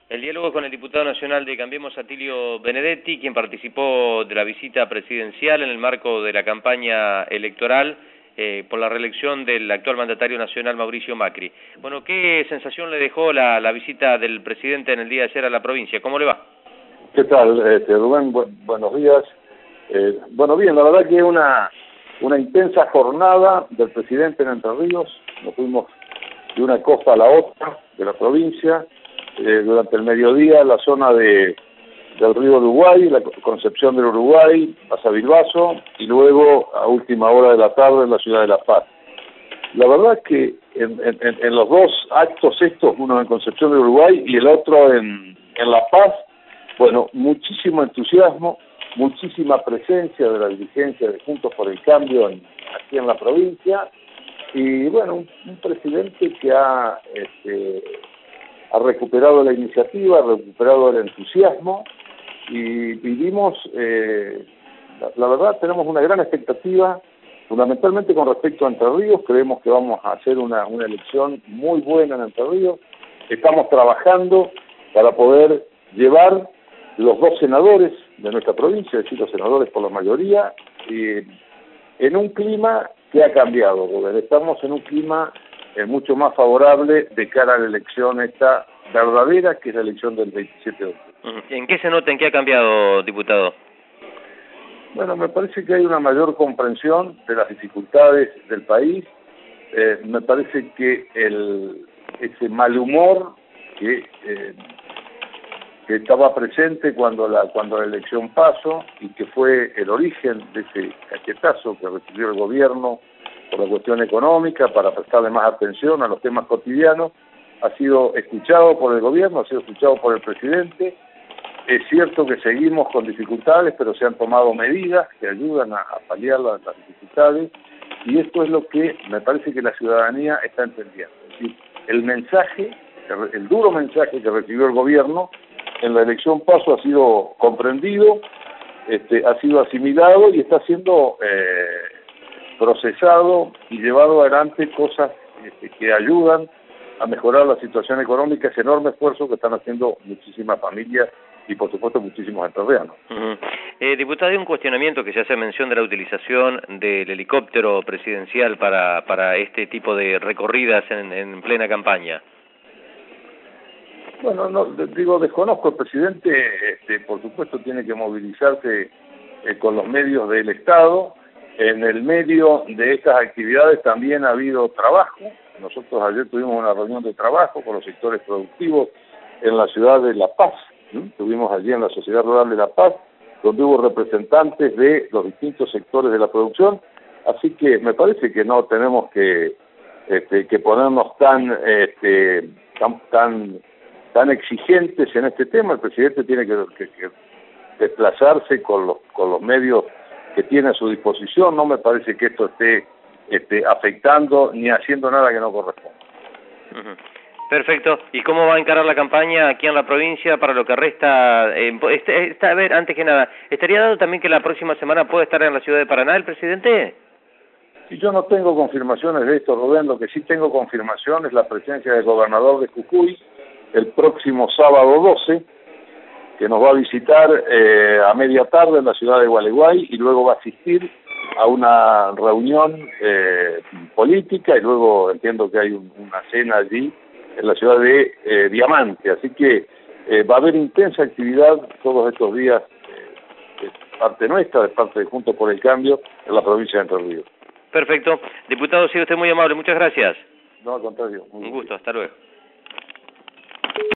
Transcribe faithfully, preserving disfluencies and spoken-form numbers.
El diálogo con el diputado nacional de Cambiemos, Atilio Benedetti, quien participó de la visita presidencial en el marco de la campaña electoral eh, por la reelección del actual mandatario nacional Mauricio Macri. Bueno, ¿qué sensación le dejó la, la visita del presidente en el día de ayer a la provincia? ¿Cómo le va? ¿Qué tal, este, Rubén? Bu buenos días. Eh, bueno, bien, la verdad que es una, una intensa jornada del presidente en Entre Ríos. Nos fuimos de una costa a la otra de la provincia. Eh, durante el mediodía la zona de del río Uruguay, la Concepción del Uruguay, hasta Bilbaso, y luego a última hora de la tarde en la ciudad de La Paz. La verdad es que en, en, en los dos actos estos, uno en Concepción del Uruguay y el otro en, en La Paz, bueno, muchísimo entusiasmo, muchísima presencia de la dirigencia de Juntos por el Cambio en, aquí en la provincia, y bueno, un, un presidente que ha... Este, ha recuperado la iniciativa, ha recuperado el entusiasmo y vivimos, eh, la, la verdad tenemos una gran expectativa, fundamentalmente con respecto a Entre Ríos. Creemos que vamos a hacer una, una elección muy buena en Entre Ríos. Estamos trabajando para poder llevar los dos senadores de nuestra provincia, es decir, los senadores por la mayoría, y en un clima que ha cambiado, porque estamos en un clima es mucho más favorable de cara a la elección esta verdadera, que es la elección del veintisiete de octubre. ¿En qué se nota, en qué ha cambiado, diputado? Bueno, me parece que hay una mayor comprensión de las dificultades del país. Eh, me parece que el ese mal humor que, eh, que estaba presente cuando la cuando la elección pasó y que fue el origen de ese caquetazo que recibió el gobierno por la cuestión económica, para prestarle más atención a los temas cotidianos, ha sido escuchado por el gobierno, ha sido escuchado por el presidente. Es cierto que seguimos con dificultades, pero se han tomado medidas que ayudan a, a paliar las, las dificultades, y esto es lo que me parece que la ciudadanía está entendiendo. Es decir, el mensaje, el, el duro mensaje que recibió el gobierno en la elección paso ha sido comprendido, este, ha sido asimilado y está siendo... Eh, procesado y llevado adelante cosas este, que ayudan a mejorar la situación económica, ese enorme esfuerzo que están haciendo muchísimas familias y por supuesto muchísimos entrerrianos. Uh-huh. eh, diputado, hay un cuestionamiento que se hace mención de la utilización del helicóptero presidencial para, para este tipo de recorridas en, en plena campaña. Bueno, no, digo, desconozco. El presidente, este, por supuesto, tiene que movilizarse eh, con los medios del Estado. En el medio de estas actividades también ha habido trabajo. Nosotros ayer tuvimos una reunión de trabajo con los sectores productivos en la ciudad de La Paz. ¿sí? Estuvimos allí en la Sociedad Rural de La Paz, donde hubo representantes de los distintos sectores de la producción. Así que me parece que no tenemos que, este, que ponernos tan, este, tan, tan, tan exigentes en este tema. El presidente tiene que, que, que desplazarse con los, con los medios que tiene a su disposición. No me parece que esto esté este, afectando ni haciendo nada que no corresponda. Uh-huh. Perfecto. ¿Y cómo va a encarar la campaña aquí en la provincia para lo que resta? Eh, este, esta, a ver, antes que nada, ¿estaría dado también que la próxima semana puede estar en la ciudad de Paraná el presidente? Y yo no tengo confirmaciones de esto, Rubén. Lo que sí tengo confirmación es la presencia del gobernador de Jujuy el próximo sábado doce, que nos va a visitar eh, a media tarde en la ciudad de Gualeguay, y luego va a asistir a una reunión eh, política, y luego entiendo que hay un, una cena allí en la ciudad de eh, Diamante. Así que eh, va a haber intensa actividad todos estos días eh, de parte nuestra, de parte de Juntos por el Cambio, en la provincia de Entre Ríos. Perfecto. Diputado, sigue usted muy amable. Muchas gracias. No, al contrario. Un gusto. Hasta luego.